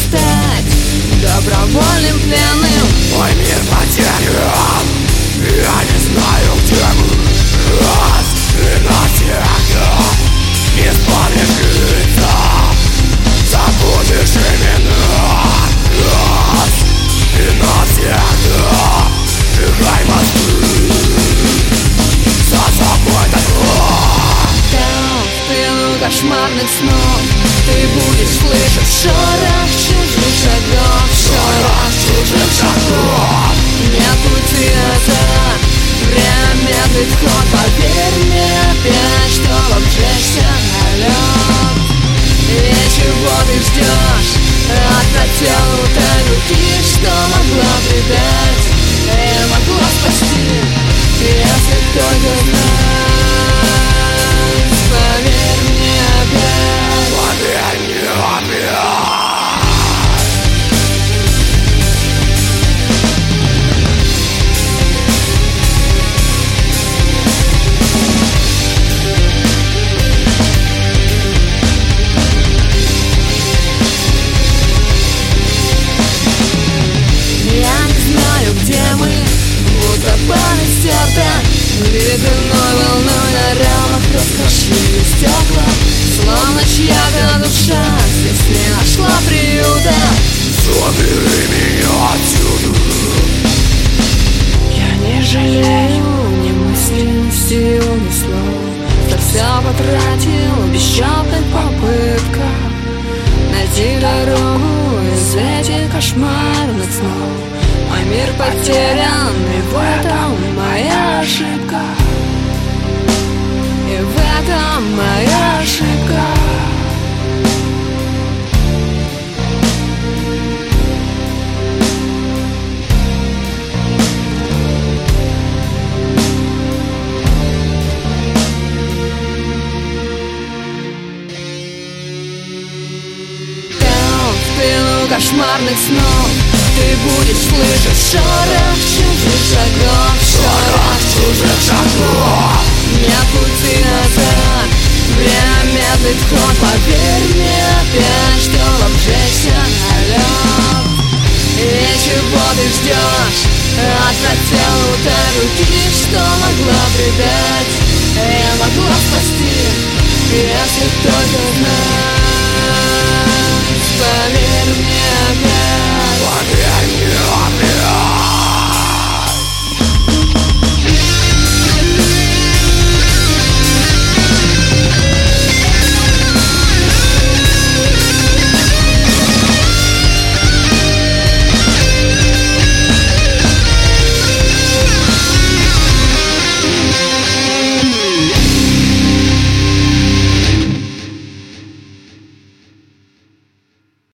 стать добровольным пленным. Мой мир потерян, я не знаю, где мы. Раз и навсегда исповедуется, забудешь имена. Раз и навсегда сжигай мосты за собой такое. Там, в плену кошмарных снов, ты будешь слышать шорох чужих шагов. Шорох чужих шагов. Нет пути назад, время медлит ход. Поверь мне опять, что обжечься на лед. И чего ты ждешь от протянутой руки, что могла предать и могла спасти, если только знать. Поверь мне опять. Поверь мне опять. Где мы, будто память стерта, ледяной волной на рамах раскрошили стекла. Словно чья-то душа здесь не нашла приюта. Забери меня отсюда. Я не жалею ни мысли, ни сил, ни слов, что все потратил в бесчетных попытках найти дорогу из этих кошмарных снов. Мой мир потерян, и в этом моя ошибка. И в этом моя ошибка. Там, в плену кошмарных снов, ты будешь слышать шорох чужих шагов. Шорох чужих шагов. Нет пути назад, время медлит ход. Поверь мне опять, что обжечься на лед. И чего ты ждешь от протянутой руки, что могла предать и могла спасти, если только